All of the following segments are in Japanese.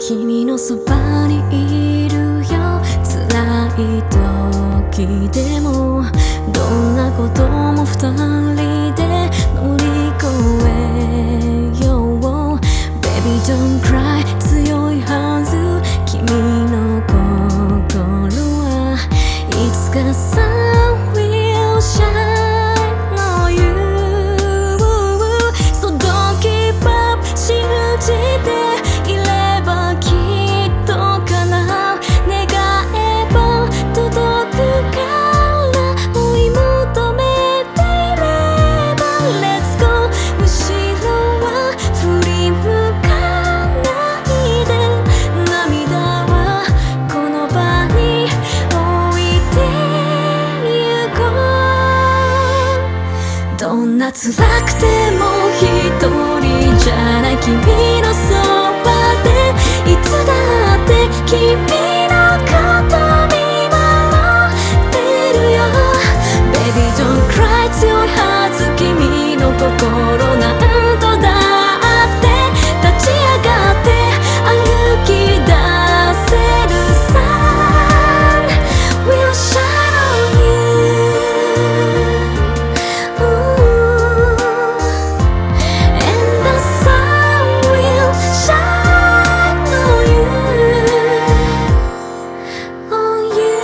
君のそばにいるよ。辛い時でもどんなことも二人で乗り越えよう。 Baby don't cry 強いはず。君の心はいつか Sun will shine on you。 So don't give up 信じていればきっと叶う。願えば届くから追い求めていれば Let's go。 後ろは振り向かないで。涙はこの場に置いてゆこう。どんな辛くても一人じゃない。君のそばでいつだって君のこと見守ってるよ。 Baby don't cry 強いはず。君の心なんとだって立ち上がって歩き出せる。 Sun will shine on you。And the sun will shine on you。On you。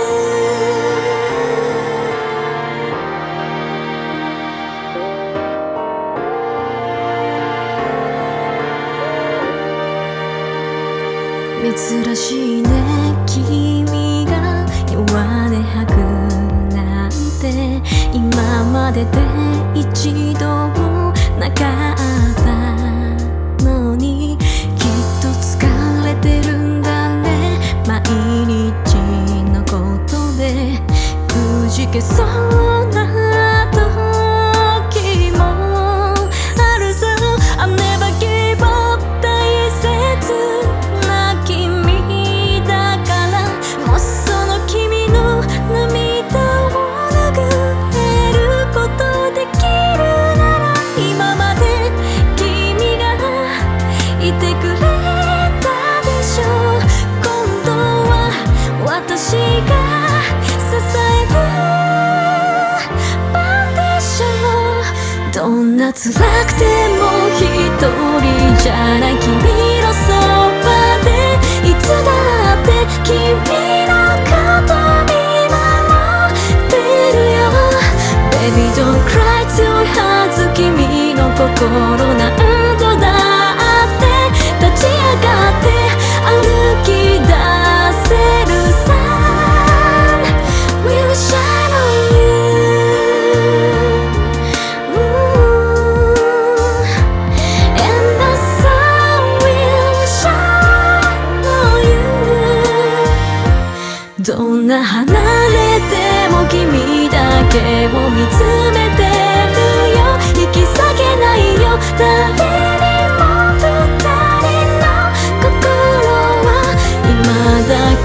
珍しいね君が弱音吐くなんて。今までで一度もなかったのにきっと疲れてるんだね。毎日のことでくじけそうな時もあるさ。I'll never give up 大切な君だから。もしその君の涙を拭えることできるなら。今まで君がいてくれたでしょう。今度は私が支える番でしょう。どんな辛くても一人じゃない。君のそばでいつだって君のこと見守ってるよ。 Baby don't cry 強いはず。君の心なんとだって立ち上がって歩き出せる。 Sun will shine on you。And the sun will shine on you。 どんな離れても君だけを見つめてるよ。引き下げないよ誰にも二人の心は未だ